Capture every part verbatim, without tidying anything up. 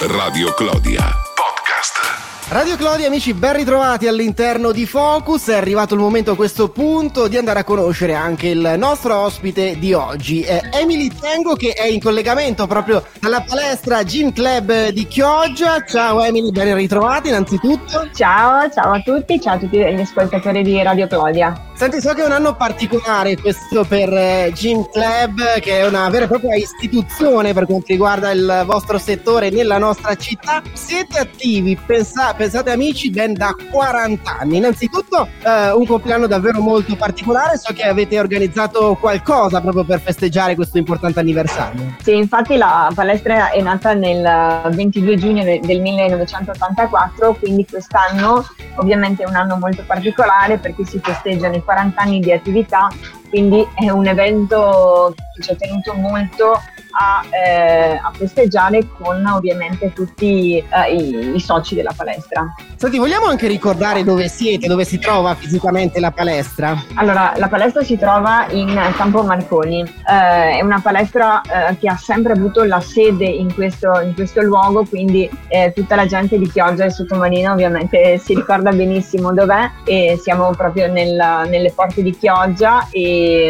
Radio Clodia Podcast. Radio Clodia, amici, ben ritrovati all'interno di Focus. È arrivato il momento a questo punto di andare a conoscere anche il nostro ospite di oggi, è Emily Tengo, che è in collegamento proprio dalla palestra Gym Club di Chioggia. Ciao Emily, ben ritrovati innanzitutto. Ciao, ciao a tutti, ciao a tutti gli ascoltatori di Radio Clodia. Senti, so che è un anno particolare questo per eh, Gym Club, che è una vera e propria istituzione per quanto riguarda il vostro settore nella nostra città. Siete attivi, pensa, pensate amici, ben da quaranta anni. Innanzitutto eh, un compleanno davvero molto particolare, so che avete organizzato qualcosa proprio per festeggiare questo importante anniversario. Sì, infatti la palestra è nata nel ventidue giugno del millenovecentottantaquattro, quindi quest'anno ovviamente è un anno molto particolare perché si festeggiano i quaranta anni di attività, quindi è un evento che ci ha tenuto molto a, eh, a festeggiare con ovviamente tutti eh, i, i soci della palestra. Senti, vogliamo anche ricordare dove siete, dove si trova fisicamente la palestra? Allora, la palestra si trova in Campo Marconi, eh, è una palestra eh, che ha sempre avuto la sede in questo, in questo luogo, quindi eh, tutta la gente di Chioggia e Sottomarina ovviamente si ricorda benissimo dov'è, e siamo proprio nel, nelle porte di Chioggia e,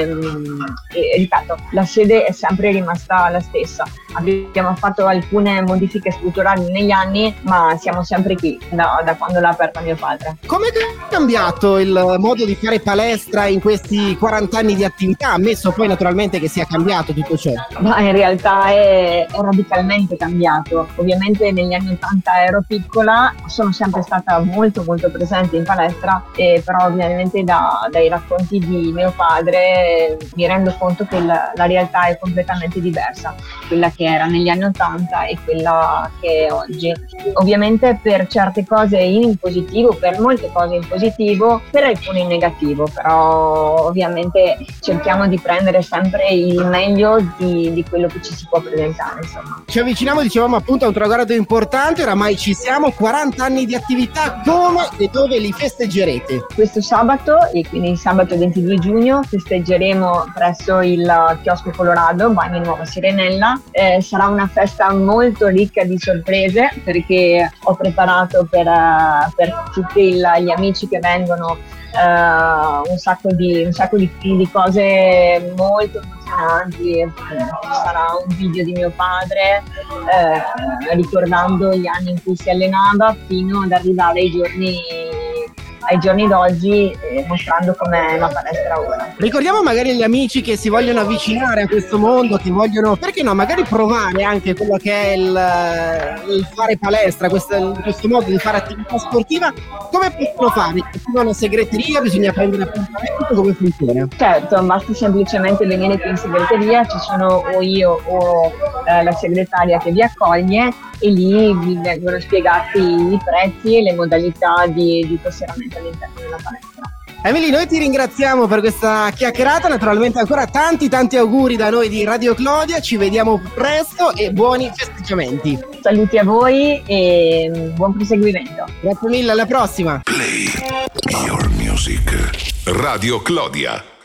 e ripeto, la sede è sempre rimasta la stessa. Abbiamo fatto alcune modifiche strutturali negli anni, ma siamo sempre qui da, da quando l'ha aperta mio padre. Come è cambiato il modo di fare palestra in questi quaranta anni di attività, ammesso poi naturalmente che sia cambiato tutto ciò? Ma in realtà è, è radicalmente cambiato. Ovviamente negli anni ottanta ero piccola, sono sempre stata molto molto presente in palestra, e però ovviamente da, dai racconti di mio padre mi rendo conto che la, la realtà è completamente diversa, quella che era negli anni ottanta e quella che è oggi. Ovviamente per certe cose in positivo, per molte cose in positivo, per alcune in negativo, però ovviamente cerchiamo di prendere sempre il meglio di, di quello che ci si può presentare, insomma. Ci avviciniamo, dicevamo appunto, a un traguardo importante, oramai ci siamo, quaranta anni di attività. Come e dove li festeggerete? Questo sabato, e quindi sabato ventidue giugno, festeggeremo presso il chiosco Colorado, Bagno Nuova Sirenella. Eh, sarà una festa molto ricca di sorprese, perché ho preparato per, uh, per tutti il, gli amici che vengono uh, un sacco di, un sacco di, di cose molto emozionanti. Sarà un video di mio padre uh, ricordando gli anni in cui si allenava fino ad arrivare ai giorni ai giorni d'oggi, eh, mostrando com'è la palestra ora. Ricordiamo magari agli amici che si vogliono avvicinare a questo mondo, che vogliono, perché no, magari provare anche quello che è il, il fare palestra, questo, questo modo di fare attività sportiva, come possono fare? Bisogna una segreteria, bisogna prendere appuntamento, come funziona? Certo, basta semplicemente venire qui in segreteria, ci sono o io o eh, la segretaria che vi accoglie, e lì vi vengono spiegati i prezzi e le modalità di, di posseramento all'interno della palestra. Emily, noi ti ringraziamo per questa chiacchierata, naturalmente ancora tanti tanti auguri da noi di Radio Clodia, ci vediamo presto e buoni festeggiamenti. Saluti a voi e buon proseguimento. Grazie mille, alla prossima. Play your music. Radio Clodia.